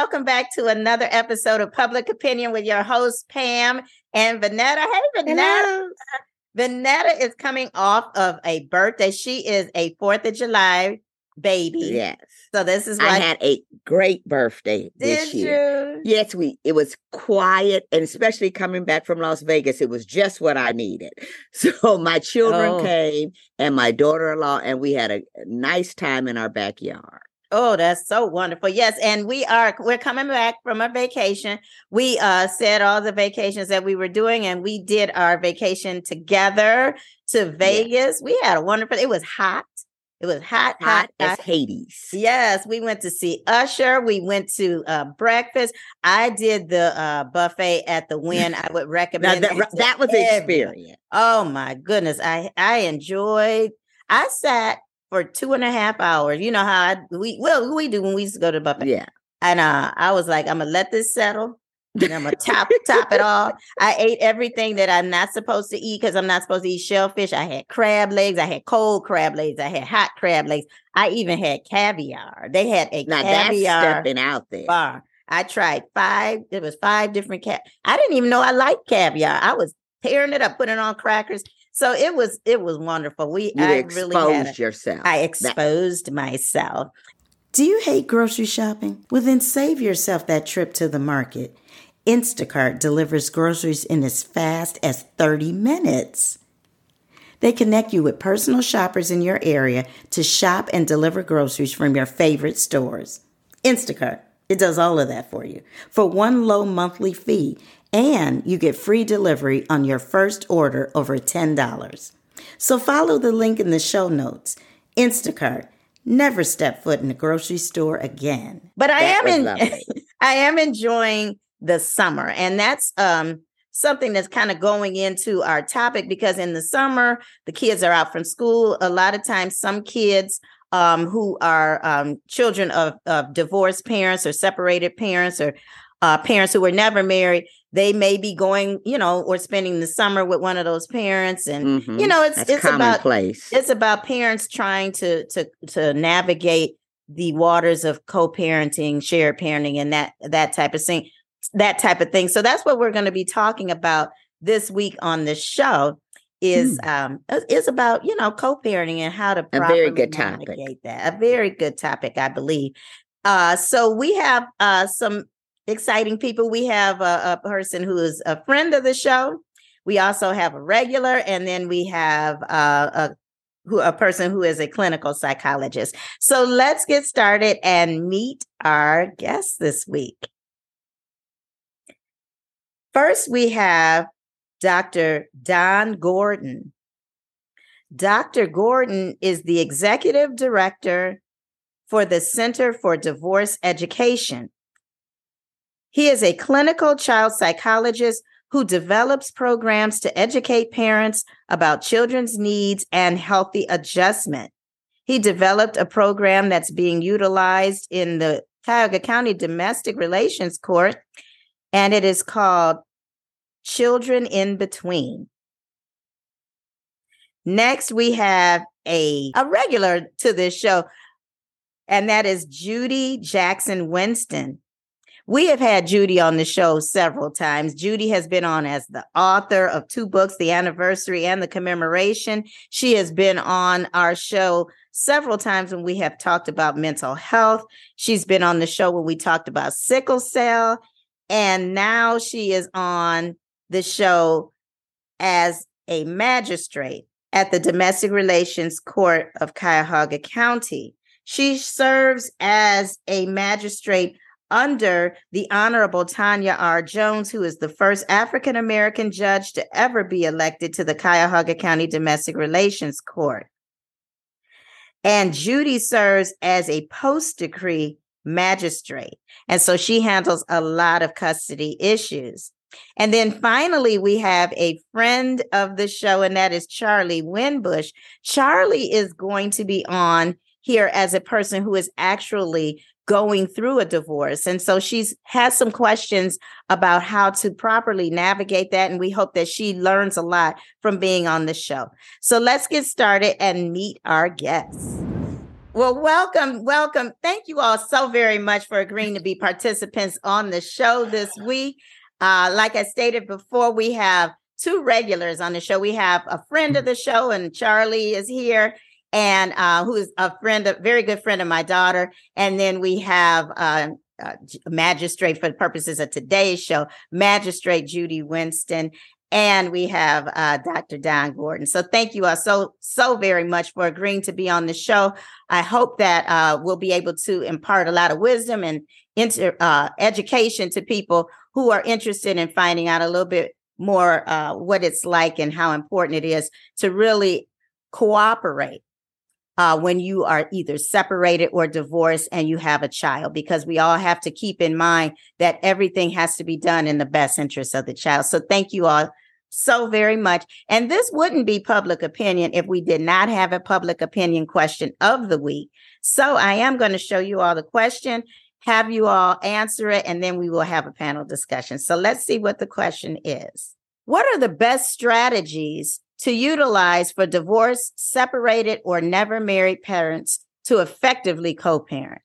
welcome back to another episode of Public Opinion with your host, Pam and Vanetta. Hey, Vanetta. Hello. Vanetta is coming off of a birthday. She is a 4th of July baby. Yes. So this is why I had a great birthday this year. Did you? Yes, it was quiet, and especially coming back from Las Vegas, it was just what I needed. So my children came and my daughter-in-law, and we had a nice time in our backyard. Oh, that's so wonderful. Yes. And we're coming back from a vacation. We said all the vacations that we were doing, and we did our vacation together to Vegas. Yes. We had a wonderful, it was hot. It was hot as Hades. Yes. We went to see Usher. We went to breakfast. I did the buffet at the Wynn. I would recommend that was an experience. Oh my goodness. I enjoyed, I sat for 2.5 hours. You know how we do when we used to go to the buffet. Yeah. And I was like, I'm going to let this settle. And I'm going to top it all. I ate everything that I'm not supposed to eat because I'm not supposed to eat shellfish. I had crab legs. I had cold crab legs. I had hot crab legs. I even had caviar. They had a caviar that's stepping out there. bar. I tried 5. There was 5 different I didn't even know I liked caviar. I was tearing it up, putting it on crackers. So it was wonderful. I exposed yourself. I exposed myself. Do you hate grocery shopping? Well, then save yourself that trip to the market. Instacart delivers groceries in as fast as 30 minutes. They connect you with personal shoppers in your area to shop and deliver groceries from your favorite stores. Instacart, it does all of that for you for one low monthly fee, and you get free delivery on your first order over $10. So follow the link in the show notes. Instacart, never step foot in the grocery store again. But I am enjoying the summer, and that's something that's kind of going into our topic, because in the summer the kids are out from school. A lot of times some kids who are children of divorced parents or separated parents or parents who were never married, they may be going, or spending the summer with one of those parents. And, it's commonplace. It's about parents trying to navigate the waters of co-parenting, shared parenting, and that type of thing. So that's what we're going to be talking about this week on the show is about, co-parenting and how to properly navigate that. A very good topic, I believe. So we have some exciting people. We have a person who is a friend of the show. We also have a regular, and then we have a person who is a clinical psychologist. So let's get started and meet our guests this week. First, we have Dr. Don Gordon. Dr. Gordon is the executive director for the Center for Divorce Education. He is a clinical child psychologist who develops programs to educate parents about children's needs and healthy adjustment. He developed a program that's being utilized in the Cuyahoga County Domestic Relations Court, and it is called Children in Between. Next, we have a regular to this show, and that is Judy Jackson Winston. We have had Judy on the show several times. Judy has been on as the author of 2 books, The Anniversary and The Commemoration. She has been on our show several times when we have talked about mental health. She's been on the show when we talked about sickle cell. And now she is on the show as a magistrate at the Domestic Relations Court of Cuyahoga County. She serves as a magistrate under the Honorable Tanya R. Jones, who is the first African-American judge to ever be elected to the Cuyahoga County Domestic Relations Court. And Judy serves as a post-decree magistrate. And so she handles a lot of custody issues. And then finally, we have a friend of the show, and that is Charlie Winbush. Charlie is going to be on here as a person who is actually going through a divorce. And so she's has some questions about how to properly navigate that. And we hope that she learns a lot from being on the show. So let's get started and meet our guests. Well, welcome, welcome. Thank you all so very much for agreeing to be participants on the show this week. Like I stated before, we have two regulars on the show. We have a friend of the show, and Charlie is here, and who is a very good friend of my daughter. And then we have magistrate, for the purposes of today's show, Magistrate Judy Winston. And we have Dr. Don Gordon. So thank you all so very much for agreeing to be on the show. I hope that we'll be able to impart a lot of wisdom and education to people who are interested in finding out a little bit more what it's like and how important it is to really cooperate when you are either separated or divorced and you have a child, because we all have to keep in mind that everything has to be done in the best interest of the child. So thank you all so very much. And this wouldn't be public opinion if we did not have a public opinion question of the week. So I am going to show you all the question, have you all answer it, and then we will have a panel discussion. So let's see what the question is. What are the best strategies to utilize for divorced, separated, or never married parents to effectively co-parent?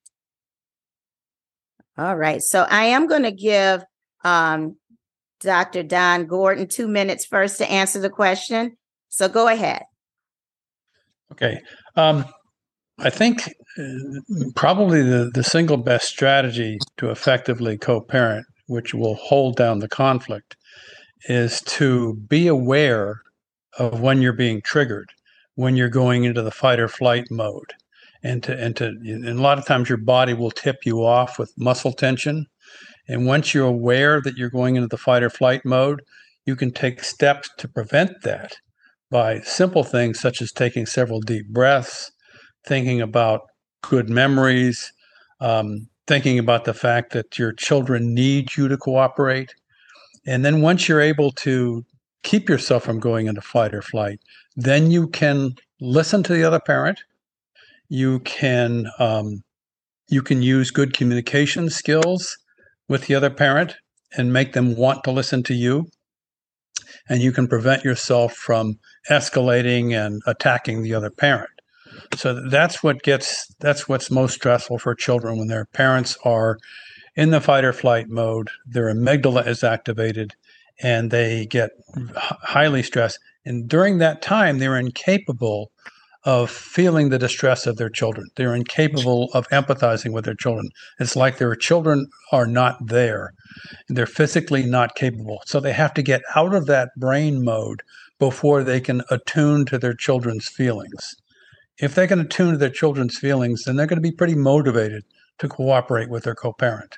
All right. So I am going to give Dr. Don Gordon 2 minutes first to answer the question. So go ahead. Okay. I think probably the single best strategy to effectively co-parent, which will hold down the conflict, is to be aware of when you're being triggered, when you're going into the fight or flight mode. And a lot of times your body will tip you off with muscle tension. And once you're aware that you're going into the fight or flight mode, you can take steps to prevent that by simple things such as taking several deep breaths, thinking about good memories, thinking about the fact that your children need you to cooperate. And then once you're able to keep yourself from going into fight or flight, then you can listen to the other parent. You can use good communication skills with the other parent and make them want to listen to you. And you can prevent yourself from escalating and attacking the other parent. So that's what's most stressful for children when their parents are in the fight or flight mode. Their amygdala is activated and they get highly stressed. And during that time, they're incapable of feeling the distress of their children. They're incapable of empathizing with their children. It's like their children are not there. They're physically not capable. So they have to get out of that brain mode before they can attune to their children's feelings. If they can attune to their children's feelings, then they're going to be pretty motivated to cooperate with their co-parent.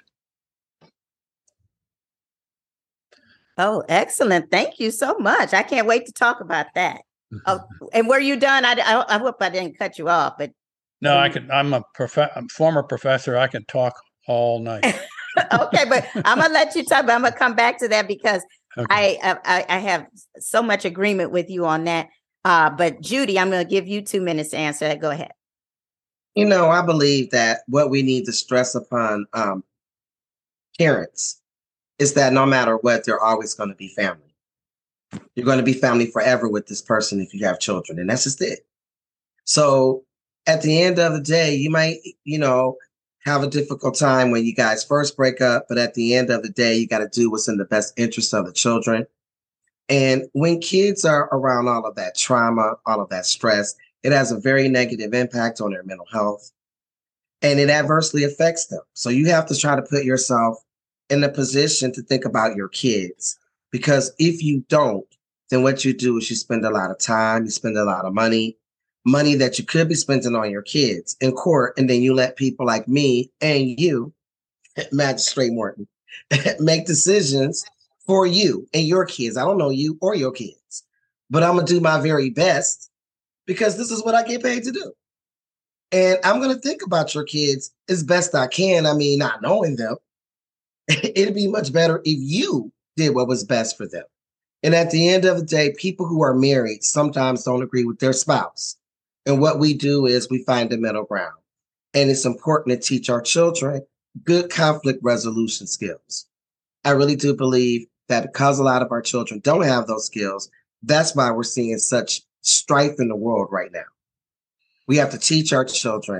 Oh, excellent. Thank you so much. I can't wait to talk about that. Oh, and were you done? I hope I didn't cut you off, but no, I'm a former professor. I can talk all night. Okay, but I'm gonna let you talk. But I'm gonna come back to that because okay. I have so much agreement with you on that. But Judy, I'm gonna give you 2 minutes to answer that. Go ahead. I believe that what we need to stress upon parents is that no matter what, they're always going to be family. You're going to be family forever with this person if you have children, and that's just it. So at the end of the day, you might, have a difficult time when you guys first break up, but at the end of the day, you got to do what's in the best interest of the children. And when kids are around all of that trauma, all of that stress, it has a very negative impact on their mental health, and it adversely affects them. So you have to try to put yourself in a position to think about your kids. Because if you don't, then what you do is you spend a lot of time, you spend a lot of money that you could be spending on your kids in court. And then you let people like me and you, Magistrate Morton, make decisions for you and your kids. I don't know you or your kids, but I'm going to do my very best because this is what I get paid to do. And I'm going to think about your kids as best I can. I mean, not knowing them. It'd be much better if you did what was best for them. And at the end of the day, people who are married sometimes don't agree with their spouse. And what we do is we find a middle ground. And it's important to teach our children good conflict resolution skills. I really do believe that because a lot of our children don't have those skills, that's why we're seeing such strife in the world right now. We have to teach our children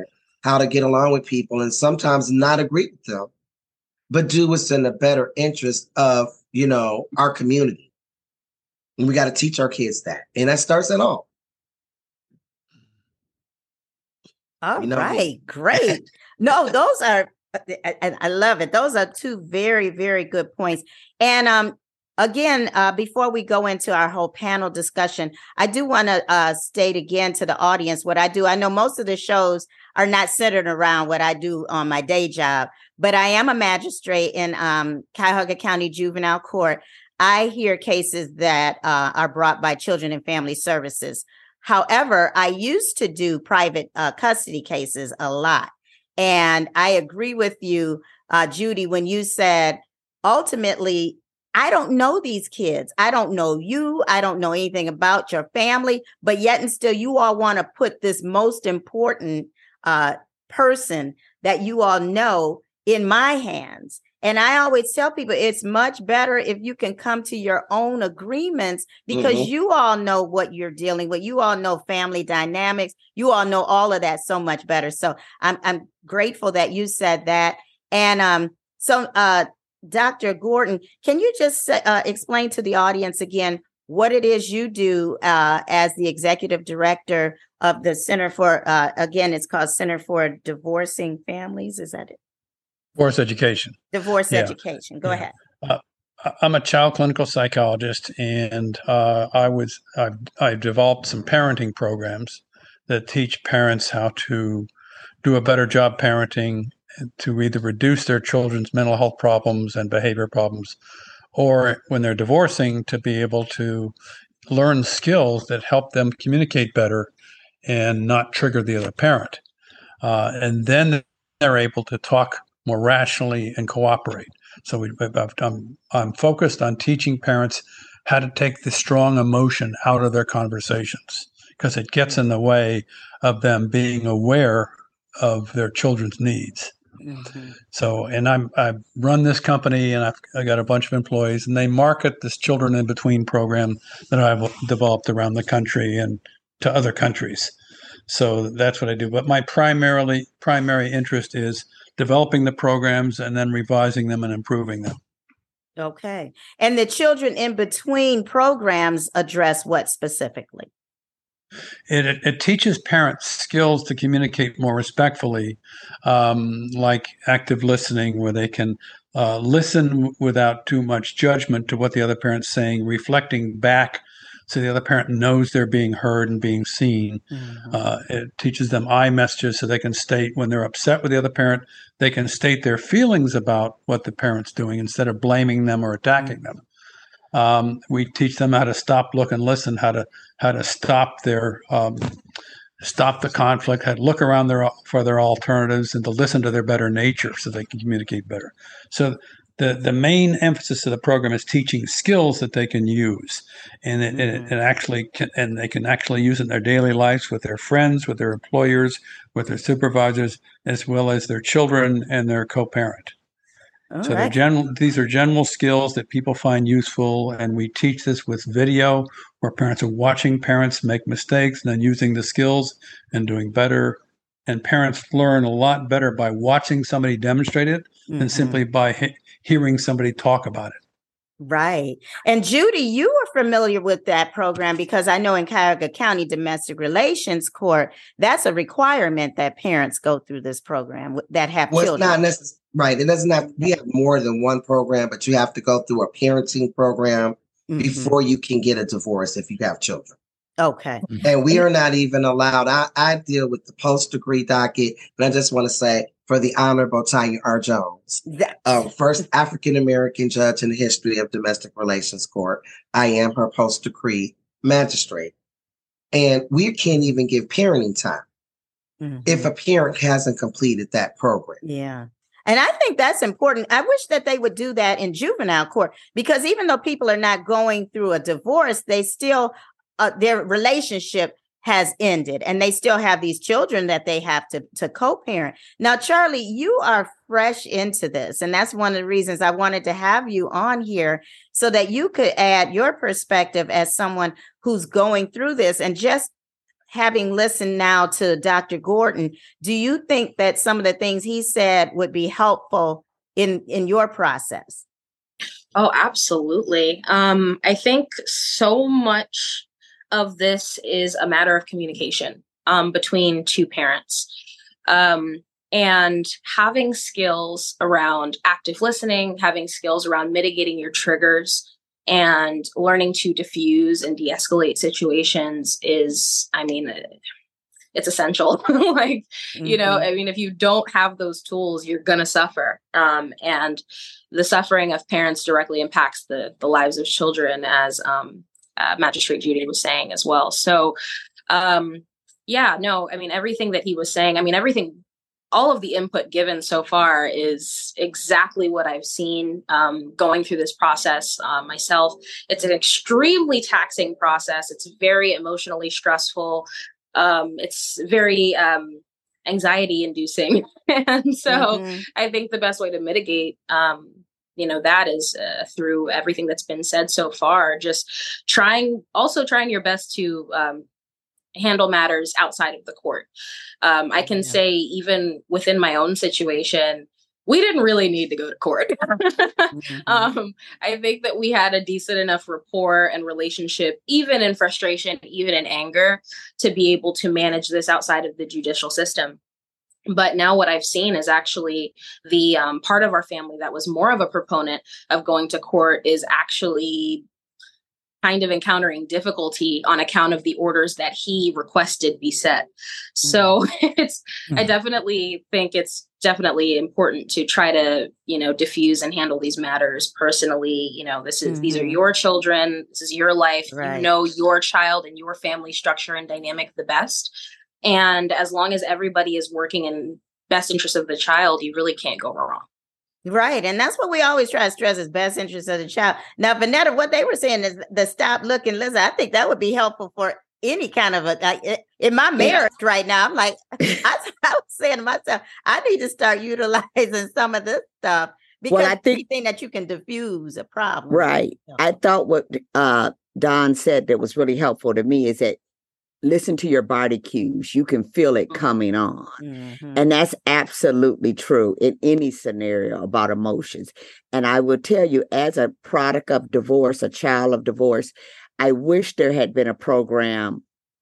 how to get along with people, and sometimes not agree with them, but do what's in the better interest of, our community. And we got to teach our kids that. And that starts at home. All right. Great. No, those are, and I love it. Those are two very, very good points. And again, before we go into our whole panel discussion, I do want to state again to the audience what I do. I know most of the shows are not centered around what I do on my day job, but I am a magistrate in Cuyahoga County Juvenile Court. I hear cases that are brought by Children and Family Services. However, I used to do private custody cases a lot. And I agree with you, Judy, when you said, ultimately, I don't know these kids. I don't know you. I don't know anything about your family, but yet and still you all want to put this most important person that you all know in my hands. And I always tell people it's much better if you can come to your own agreements, because you all know what you're dealing with. You all know family dynamics. You all know all of that so much better. So I'm grateful that you said that. And so Dr. Gordon, can you just explain to the audience again what it is you do as the executive director of the Center for, again, it's called Center for Divorcing Families. Is that it? Divorce education. Divorce education. Go ahead. I'm a child clinical psychologist, and I've developed some parenting programs that teach parents how to do a better job parenting, to either reduce their children's mental health problems and behavior problems, or when they're divorcing, to be able to learn skills that help them communicate better and not trigger the other parent. And then they're able to talk more rationally and cooperate. So I'm focused on teaching parents how to take the strong emotion out of their conversations, because it gets in the way of them being aware of their children's needs. So, and I run this company, and I got a bunch of employees, and they market this Children in Between program that I've developed around the country and to other countries. So that's what I do. But my primary interest is developing the programs and then revising them and improving them. Okay. And the Children in Between programs address what specifically? It teaches parents skills to communicate more respectfully, like active listening, where they can listen without too much judgment to what the other parent's saying, reflecting back so the other parent knows they're being heard and being seen. It teaches them I messages, so they can state when they're upset with the other parent, they can state their feelings about what the parent's doing instead of blaming them or attacking them. We teach them how to stop, look, and listen, how to stop their stop the conflict, how to look around for their alternatives, and to listen to their better nature so they can communicate better. So the main emphasis of the program is teaching skills that they can use, and and they can actually use it in their daily lives with their friends, with their employers, with their supervisors, as well as their children and their co-parent. So these are general skills that people find useful, and we teach this with video, where parents are watching parents make mistakes and then using the skills and doing better. And parents learn a lot better by watching somebody demonstrate it than simply by hearing somebody talk about it. Right. And Judy, you are familiar with that program, because I know in Cuyahoga County Domestic Relations Court, that's a requirement that parents go through this program that have children. It's not necessary. Right. It doesn't have, we have more than one program, but you have to go through a parenting program before you can get a divorce if you have children. Okay. And we are not even allowed. I deal with the post-degree docket, but I just want to say, for the Honorable Tanya R. Jones, first African-American judge in the history of domestic relations court, I am her post-degree magistrate. And we can't even give parenting time if a parent hasn't completed that program. Yeah. And I think that's important. I wish that they would do that in juvenile court, because even though people are not going through a divorce, they still, their relationship has ended, and they still have these children that they have to co-parent. Now, Charlie, you are fresh into this, and that's one of the reasons I wanted to have you on here, so that you could add your perspective as someone who's going through this and just having listened now to Dr. Gordon, do you think that some of the things he said would be helpful in your process? Oh, absolutely. I think so much of this is a matter of communication between two parents. And having skills around active listening, having skills around mitigating your triggers, and learning to diffuse and de-escalate situations is, I mean, it's essential. Like, you know, I mean, if you don't have those tools, you're going to suffer. And the suffering of parents directly impacts the lives of children, as Magistrate Judy was saying as well. So, yeah, no, I mean, everything that he was saying, I mean, all of the input given so far is exactly what I've seen going through this process myself. It's an extremely taxing process. It's very emotionally stressful. It's very anxiety inducing. And so I think the best way to mitigate, that is through everything that's been said so far, just trying your best to handle matters outside of the court. I can say even within my own situation, we didn't really need to go to court. I think that we had a decent enough rapport and relationship, even in frustration, even in anger, to be able to manage this outside of the judicial system. But now what I've seen is actually the part of our family that was more of a proponent of going to court is actually kind of encountering difficulty on account of the orders that he requested be set. So I definitely think it's definitely important to try to, diffuse and handle these matters personally. These are your children. This is your life. Right. You know your child and your family structure and dynamic the best. And as long as everybody is working in best interest of the child, you really can't go wrong. Right. And that's what we always try to stress is best interest of the child. Now, Vanetta, what they were saying is the stop, look, and listen. I think that would be helpful for any kind of in my marriage right now. I'm like, I was saying to myself, I need to start utilizing some of this stuff because I think that you can diffuse a problem. Right. I thought what Don said that was really helpful to me is that listen to your body cues. You can feel it coming on. And that's absolutely true in any scenario about emotions. And I will tell you, as a product of divorce, a child of divorce, I wish there had been a program,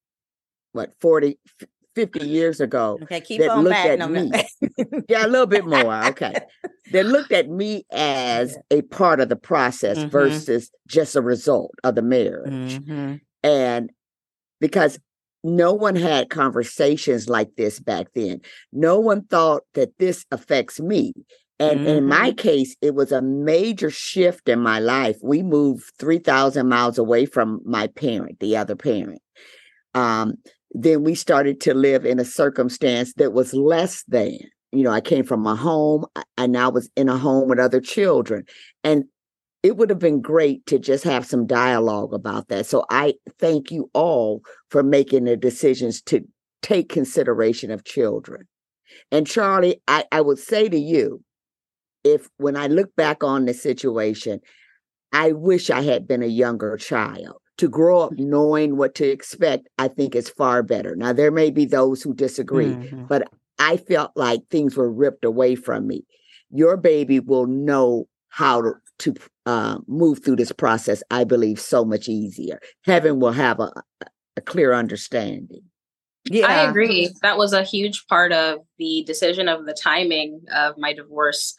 40, 50 years ago. Okay, keep on back. Yeah, a little bit more. Okay. That looked at me as a part of the process versus just a result of the marriage. And because no one had conversations like this back then. No one thought that this affects me. And in my case, it was a major shift in my life. We moved 3,000 miles away from my parent, the other parent. Then we started to live in a circumstance that was less than. I came from a home and I was in a home with other children. And it would have been great to just have some dialogue about that. So I thank you all for making the decisions to take consideration of children. And Charlie, I would say to you, when I look back on the situation, I wish I had been a younger child. To grow up knowing what to expect, I think is far better. Now, there may be those who disagree, but I felt like things were ripped away from me. Your baby will know how to move through this process, I believe, so much easier. Heaven will have a clear understanding. Yeah, I agree. That was a huge part of the decision of the timing of my divorce.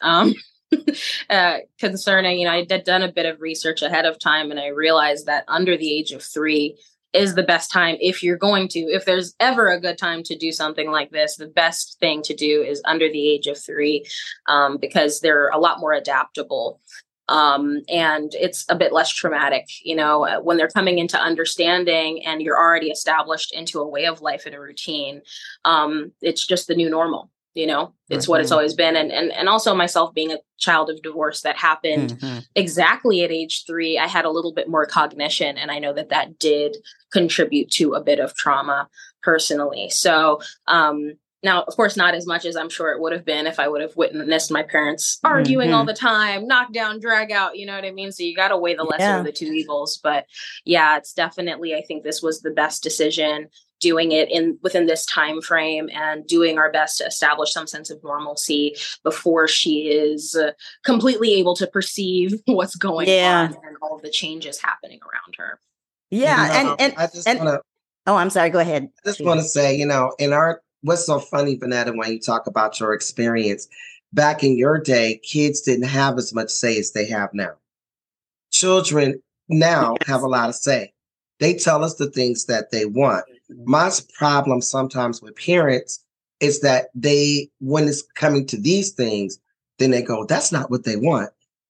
Concerning, I had done a bit of research ahead of time, and I realized that under the age of 3 is the best time if there's ever a good time to do something like this. The best thing to do is under the age of 3, because they're a lot more adaptable. And it's a bit less traumatic, when they're coming into understanding and you're already established into a way of life and a routine. It's just the new normal, it's what it's always been. And also myself being a child of divorce that happened exactly at age 3, I had a little bit more cognition. And I know that did contribute to a bit of trauma personally. So, Now, of course, not as much as I'm sure it would have been if I would have witnessed my parents arguing all the time, knock down, drag out, you know what I mean? So you got to weigh the lesser of the two evils. But yeah, it's definitely, I think this was the best decision, doing it within this time frame and doing our best to establish some sense of normalcy before she is completely able to perceive what's going on and all of the changes happening around her. Yeah. And I just want to. Oh, I'm sorry. Go ahead. I just want to say, what's so funny, Vanetta, when you talk about your experience, back in your day, kids didn't have as much say as they have now. Children now have a lot of say. They tell us the things that they want. My problem sometimes with parents is that when it's coming to these things, then they go, that's not what they want.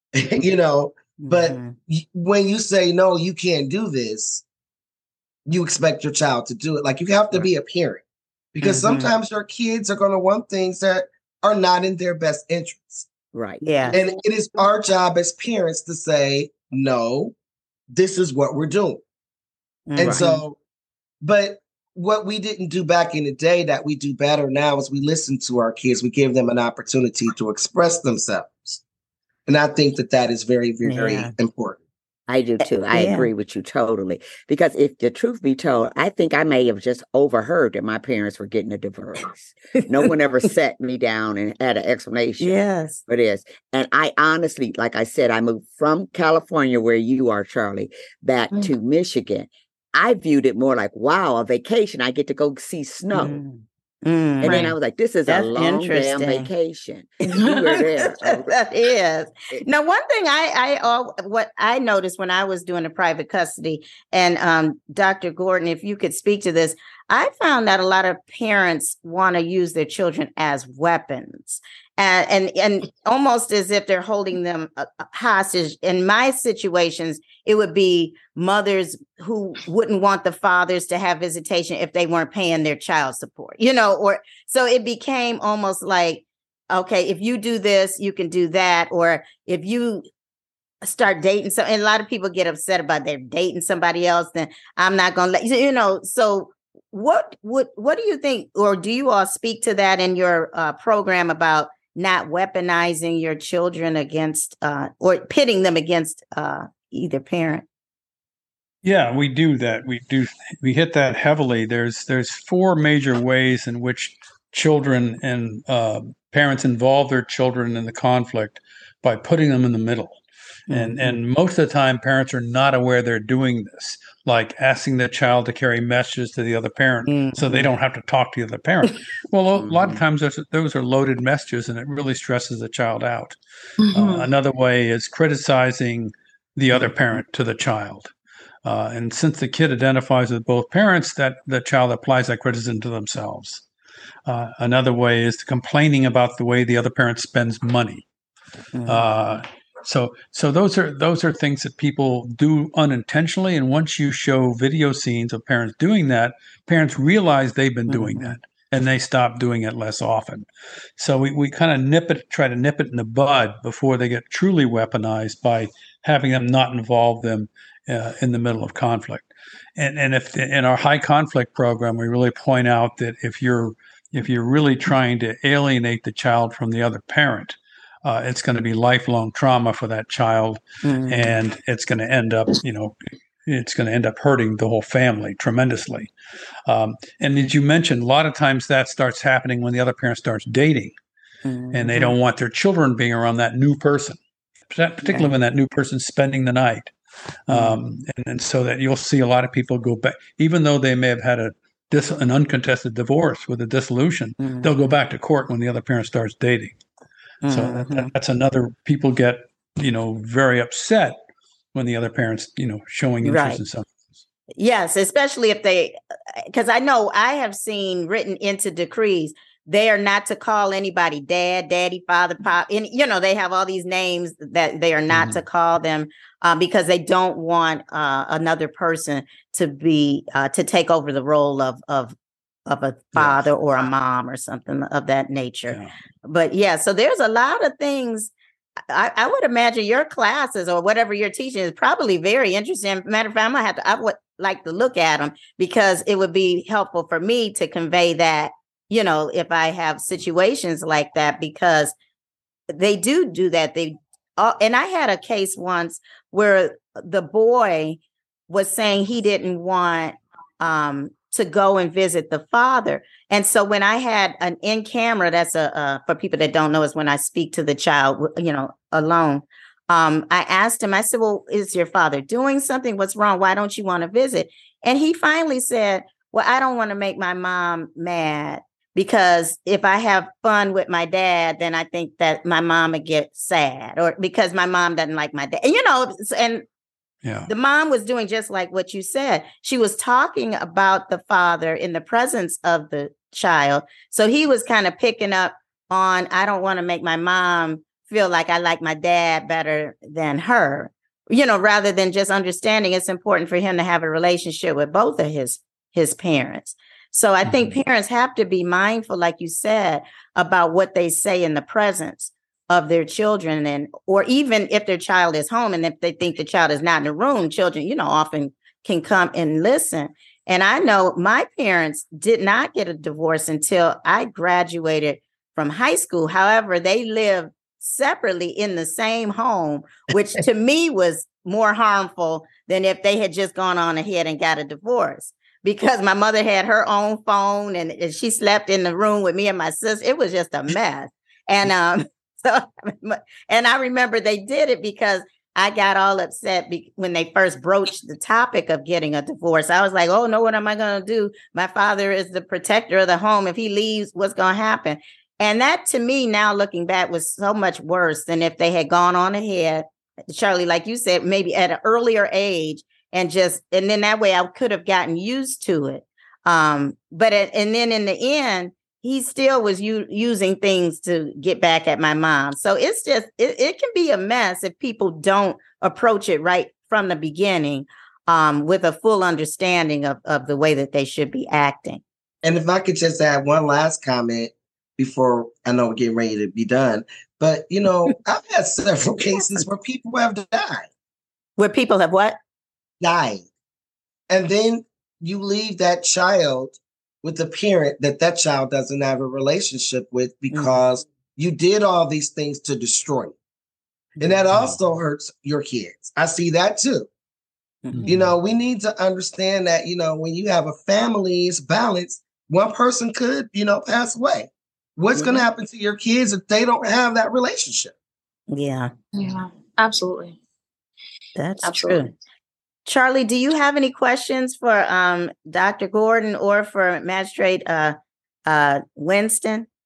But when you say, no, you can't do this, you expect your child to do it. Like, you have to be a parent. Because sometimes your kids are going to want things that are not in their best interest. Right. Yeah. And it is our job as parents to say, no, this is what we're doing. And so, but what we didn't do back in the day that we do better now is we listen to our kids. We give them an opportunity to express themselves. And I think that is very, very, very important. I do too. I agree with you totally. Because if the truth be told, I think I may have just overheard that my parents were getting a divorce. No one ever sat me down and had an explanation for this. And I honestly, like I said, I moved from California, where you are, Charlie, back to Michigan. I viewed it more like, wow, a vacation. I get to go see snow. And then I was like, this is a long damn vacation. You were there. That is. Now, one thing what I noticed when I was doing the private custody, and Dr. Gordon, if you could speak to this, I found that a lot of parents want to use their children as weapons. And almost as if they're holding them hostage. In my situations, it would be mothers who wouldn't want the fathers to have visitation if they weren't paying their child support, or so it became almost like, okay, if you do this, you can do that. Or if you start dating, and a lot of people get upset about they're dating somebody else, then I'm not going to let you, so what do you think, or do you all speak to that in your program about not weaponizing your children against or pitting them against either parent? Yeah, we do that. We hit that heavily. There's 4 major ways in which children and parents involve their children in the conflict by putting them in the middle. And most of the time, parents are not aware they're doing this, like asking the child to carry messages to the other parent so they don't have to talk to the other parent. Well, a lot of times those are loaded messages, and it really stresses the child out. Another way is criticizing the other parent to the child. And since the kid identifies with both parents, that the child applies that criticism to themselves. Another way is complaining about the way the other parent spends money. So those are things that people do unintentionally. And once you show video scenes of parents doing that, parents realize they've been doing that, and they stop doing it less often. So we kind of try to nip it in the bud before they get truly weaponized by having them not involve them in the middle of conflict. And if in our high conflict program, we really point out that if you're really trying to alienate the child from the other parent, it's going to be lifelong trauma for that child, and it's going to end up, hurting the whole family tremendously. And as you mentioned, a lot of times that starts happening when the other parent starts dating, and they don't want their children being around that new person, particularly when that new person's spending the night. And so that you'll see a lot of people go back, even though they may have had an uncontested divorce with a dissolution, they'll go back to court when the other parent starts dating. So that's another, people get, very upset when the other parent's, showing interest in something. Yes, especially if because I know I have seen written into decrees, they are not to call anybody dad, daddy, father, pop. And, they have all these names that they are not to call them because they don't want another person to be to take over the role of a father or a mom or something of that nature. Yeah. But so there's a lot of things. I would imagine your classes or whatever you're teaching is probably very interesting. Matter of fact, I would like to look at them because it would be helpful for me to convey that if I have situations like that, because they do that. And I had a case once where the boy was saying he didn't want to go and visit the father. And so when I had an in camera, that's for people that don't know, is when I speak to the child, alone. I asked him, I said, well, is your father doing something? What's wrong? Why don't you want to visit? And he finally said, well, I don't want to make my mom mad, because if I have fun with my dad, then I think that my mom would get sad, or because my mom doesn't like my dad, and yeah. The mom was doing just like what you said. She was talking about the father in the presence of the child. So he was kind of picking up on, I don't want to make my mom feel like I like my dad better than her, rather than just understanding it's important for him to have a relationship with both of his parents. So I think parents have to be mindful, like you said, about what they say in the presence of their children, or even if their child is home, and if they think the child is not in the room, children, often can come and listen. And I know my parents did not get a divorce until I graduated from high school. However, they lived separately in the same home, which to me was more harmful than if they had just gone on ahead and got a divorce, because my mother had her own phone and she slept in the room with me and my sister. It was just a mess. And and I remember they did it because I got all upset when they first broached the topic of getting a divorce. I was like, oh, no, what am I going to do? My father is the protector of the home. If he leaves, what's going to happen? And that, to me, now looking back, was so much worse than if they had gone on ahead, Charlie, like you said, maybe at an earlier age, and then that way I could have gotten used to it. And then in the end, he still was using things to get back at my mom. So it's just, it can be a mess if people don't approach it right from the beginning, with a full understanding of the way that they should be acting. And if I could just add one last comment before, I know we're getting ready to be done, but I've had several cases where people have died. Where people have what? Died. And then you leave that child with a parent that child doesn't have a relationship with, because you did all these things to destroy it. And that also hurts your kids. I see that too. We need to understand that, when you have a family, it's balanced. One person could, pass away. What's going to happen to your kids if they don't have that relationship? Yeah, absolutely. That's true. Charlie, do you have any questions for Dr. Gordon or for Magistrate Winston?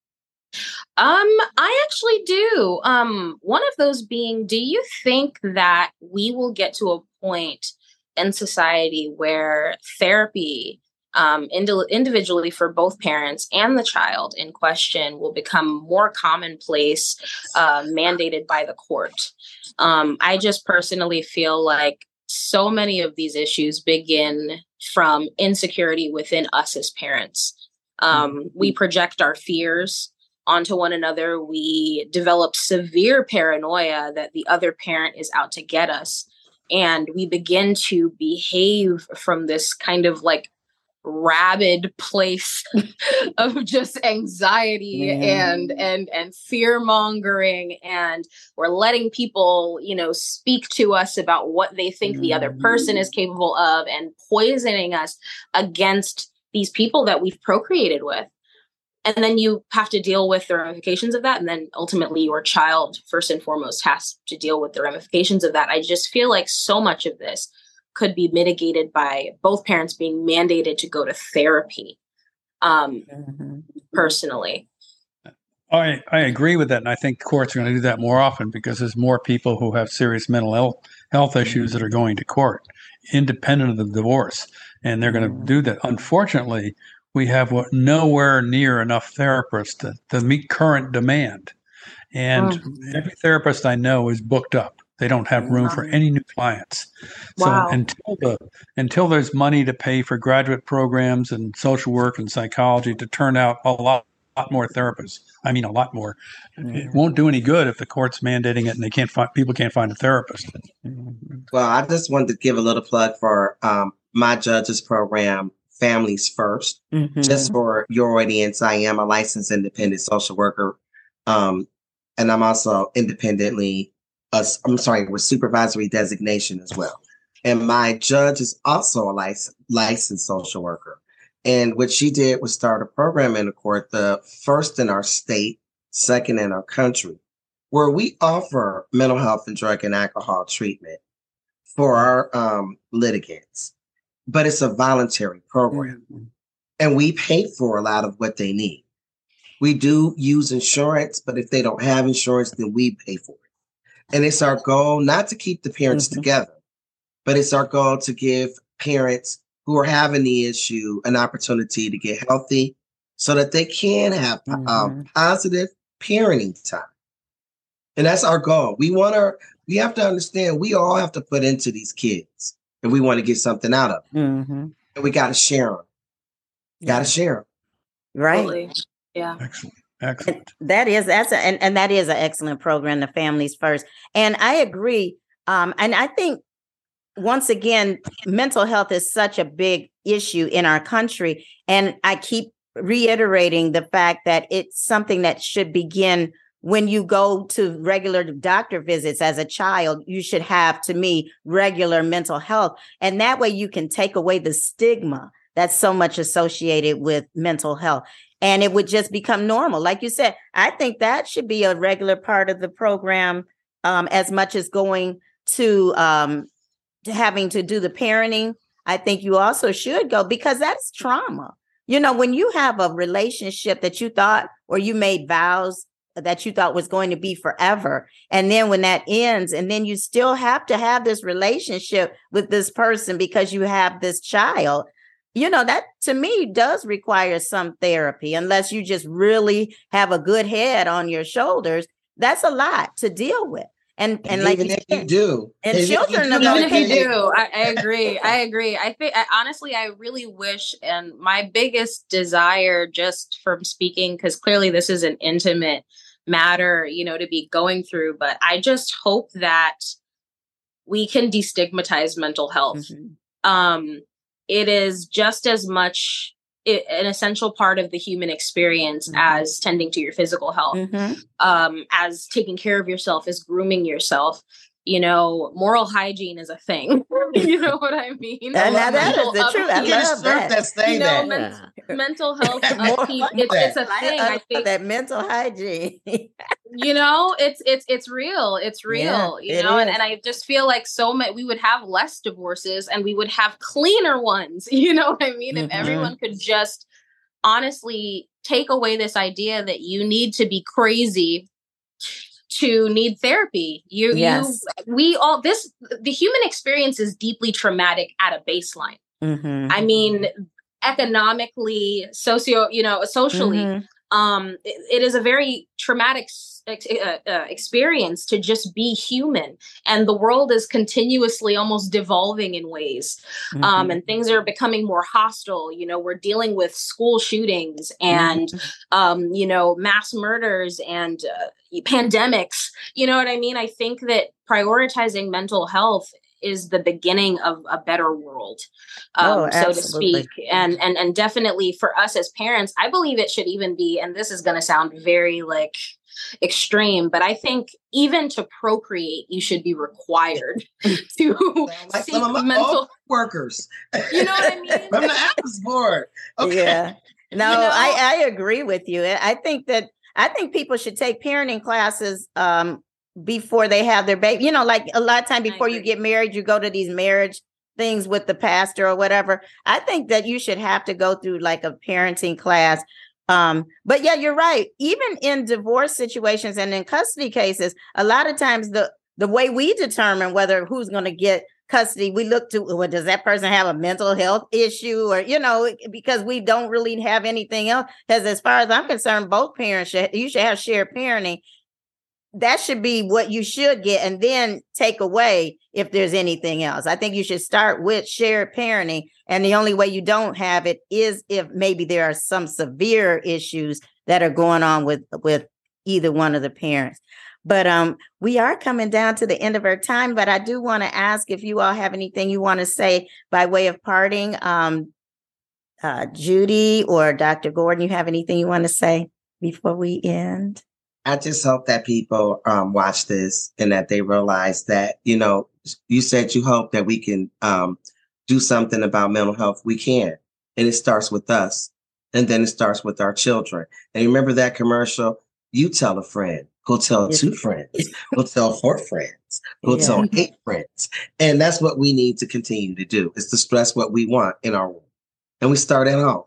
I actually do. One of those being, do you think that we will get to a point in society where therapy individually for both parents and the child in question will become more commonplace, mandated by the court? I just personally feel like so many of these issues begin from insecurity within us as parents. We project our fears onto one another. We develop severe paranoia that the other parent is out to get us. And we begin to behave from this kind of like rabid place of just anxiety and fear mongering, and we're letting people speak to us about what they think the other person is capable of, and poisoning us against these people that we've procreated with. And then you have to deal with the ramifications of that, and then ultimately your child first and foremost has to deal with the ramifications of that. I just feel like so much of this could be mitigated by both parents being mandated to go to therapy. Personally, I agree with that, and I think courts are going to do that more often, because there's more people who have serious mental health issues that are going to court, independent of the divorce, and they're going to do that. Unfortunately, we have nowhere near enough therapists to meet current demand, and every therapist I know is booked up. They don't have room for any new clients. So until there's money to pay for graduate programs and social work and psychology to turn out a lot more therapists, I mean a lot more, it won't do any good if the court's mandating it and people can't find a therapist. Well, I just wanted to give a little plug for my judges program Families First. Just for your audience, I am a licensed independent social worker. And I'm also independently, with supervisory designation as well. And my judge is also a licensed social worker. And what she did was start a program in the court, the first in our state, second in our country, where we offer mental health and drug and alcohol treatment for our litigants. But it's a voluntary program. And we pay for a lot of what they need. We do use insurance, but if they don't have insurance, then we pay for it. And it's our goal not to keep the parents together, but it's our goal to give parents who are having the issue an opportunity to get healthy so that they can have positive parenting time. And that's our goal. We have to understand we all have to put into these kids if we want to get something out of them. And we got to share them. Got to share them. Right. Totally. Yeah. Excellent. That is an excellent program, the Families First. And I agree. And I think once again, mental health is such a big issue in our country. And I keep reiterating the fact that it's something that should begin when you go to regular doctor visits as a child. You should have, to me, regular mental health. And that way you can take away the stigma that's so much associated with mental health. And it would just become normal. Like you said, I think that should be a regular part of the program, as much as going to having to do the parenting. I think you also should go, because that's trauma. You know, when you have a relationship that you thought, or you made vows that you thought was going to be forever, and then when that ends, and then you still have to have this relationship with this person because you have this child, you know, that to me does require some therapy, unless you just really have a good head on your shoulders. That's a lot to deal with. And like even if you do, and children, even if you do, I agree. I think honestly, I really wish, and my biggest desire, just from speaking, because clearly this is an intimate matter, you know, to be going through, but I just hope that we can destigmatize mental health. It is just as much an essential part of the human experience as tending to your physical health, as taking care of yourself, as grooming yourself. You know, moral hygiene is a thing. You know what I mean? And now that is the truth. I love that. You know, mental health upkeep, it's a thing. I think that mental hygiene. You know, it's real. It's real. Yeah, you know, and I just feel like we would have less divorces and we would have cleaner ones. You know what I mean? If everyone could just honestly take away this idea that you need to be crazy to need therapy. The human experience is deeply traumatic at a baseline. I mean, economically, socially, it is a very traumatic experience to just be human, and the world is continuously almost devolving in ways, and things are becoming more hostile. You know, we're dealing with school shootings and you know, mass murders and pandemics. You know what I mean? I think that prioritizing mental health is the beginning of a better world, so to speak. And definitely for us as parents, I believe it should even be, and this is going to sound very like extreme, but I think even to procreate, you should be required to like seek some of my mental workers. You know what I mean? From the Atlas board. Okay. Yeah. No, You know? I agree with you. I think people should take parenting classes before they have their baby. You know, like a lot of time before you get married, you go to these marriage things with the pastor or whatever. I think that you should have to go through like a parenting class. But yeah, you're right. Even in divorce situations and in custody cases, a lot of times the way we determine whether who's going to get custody, we look to, well, does that person have a mental health issue, or, you know, because we don't really have anything else. Because as far as I'm concerned, both parents you should have shared parenting. That should be what you should get, and then take away if there's anything else. I think you should start with shared parenting. And the only way you don't have it is if maybe there are some severe issues that are going on with either one of the parents. But we are coming down to the end of our time. But I do want to ask if you all have anything you want to say by way of parting. Judy or Dr. Gordon, you have anything you want to say before we end? I just hope that people watch this and that they realize that, you said you hope that we can do something about mental health. We can. And it starts with us. And then it starts with our children. And remember that commercial? You tell a friend, go tell 2 friends, go tell 4 friends, go tell 8 friends. And that's what we need to continue to do, is to stress what we want in our world. And we start at home.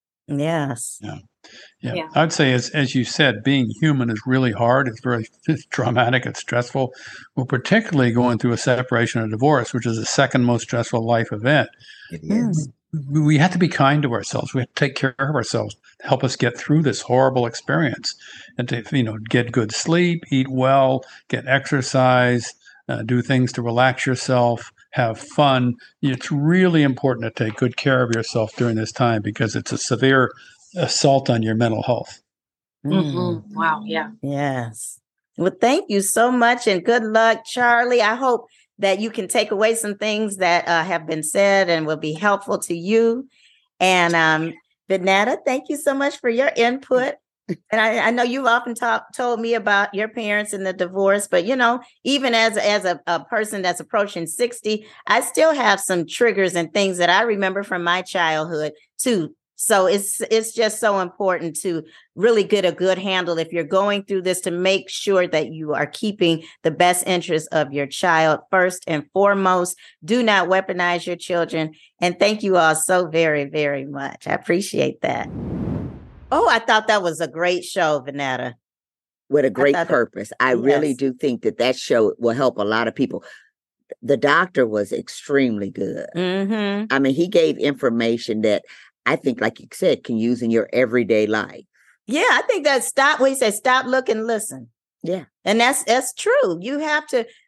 Yes. Yeah. I'd say, as you said, being human is really hard. It's very traumatic. It's stressful. We're particularly going through a separation or divorce, which is the second most stressful life event. It is. We have to be kind to ourselves. We have to take care of ourselves to help us get through this horrible experience, and to get good sleep, eat well, get exercise, do things to relax yourself, have fun. It's really important to take good care of yourself during this time, because it's a severe assault on your mental health. Mm-hmm. Wow. Yeah. Yes. Well, thank you so much, and good luck, Charlie. I hope that you can take away some things that have been said and will be helpful to you. And Vanetta, thank you so much for your input. And I know you've often told me about your parents and the divorce, but even as a person that's approaching 60, I still have some triggers and things that I remember from my childhood too. So it's just so important to really get a good handle, if you're going through this, to make sure that you are keeping the best interest of your child first and foremost. Do not weaponize your children. And thank you all so very, very much. I appreciate that. Oh, I thought that was a great show, Vanetta. With a great purpose. I really do think that show will help a lot of people. The doctor was extremely good. Mm-hmm. I mean, he gave information that I think, like you said, can use in your everyday life. Yeah, I think that stop, look, and listen. Yeah. And that's true. You have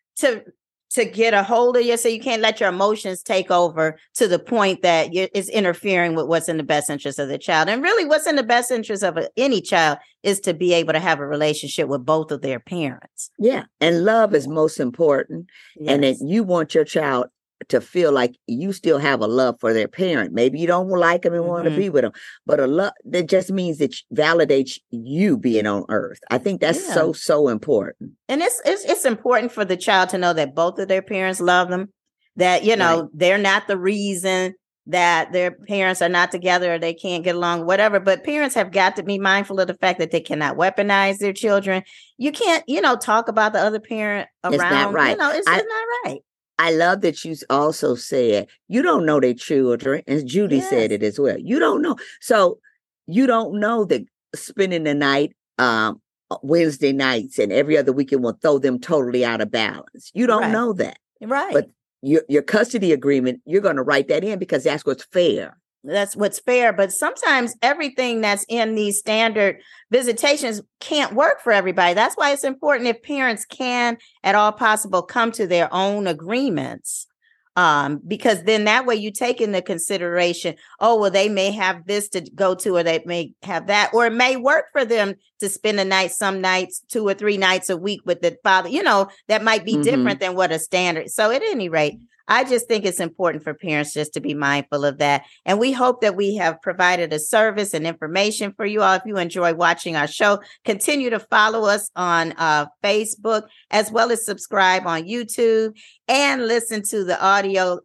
to get a hold of yourself. You can't let your emotions take over to the point that it's interfering with what's in the best interest of the child. And really, what's in the best interest of any child is to be able to have a relationship with both of their parents. Yeah. And love is most important. Yes. And that you want your child to feel like you still have a love for their parent. Maybe you don't like them and want to be with them, but a love that just means that validates you being on earth. I think that's so important. And it's important for the child to know that both of their parents love them, that, they're not the reason that their parents are not together or they can't get along, whatever. But parents have got to be mindful of the fact that they cannot weaponize their children. You can't, talk about the other parent around. It's not right. It's just not right. I love that you also said you don't know their children, and Judy said it as well. You don't know. So you don't know that spending the night Wednesday nights and every other weekend will throw them totally out of balance. You don't know that. Right. But your custody agreement, you're going to write that in because that's what's fair. That's what's fair. But sometimes everything that's in these standard visitations can't work for everybody. That's why it's important, if parents can at all possible come to their own agreements, because then that way you take into consideration, they may have this to go to, or they may have that, or it may work for them to spend a night, some nights, 2 or 3 nights a week with the father, that might be different than what a standard. So at any rate, I just think it's important for parents just to be mindful of that. And we hope that we have provided a service and information for you all. If you enjoy watching our show, continue to follow us on Facebook, as well as subscribe on YouTube, and listen to the audio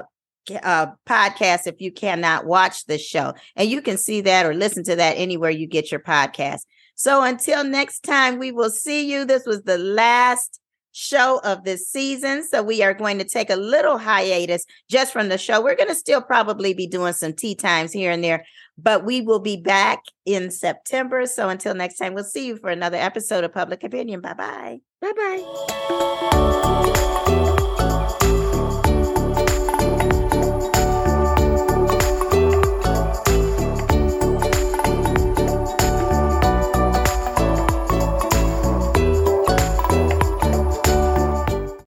podcast if you cannot watch the show. And you can see that or listen to that anywhere you get your podcast. So until next time, we will see you. This was the last show of this season, so we are going to take a little hiatus just from the show. We're going to still probably be doing some tea times here and there, but we will be back in September. So until next time, we'll see you for another episode of Public Opinion. Bye-bye. Bye-bye.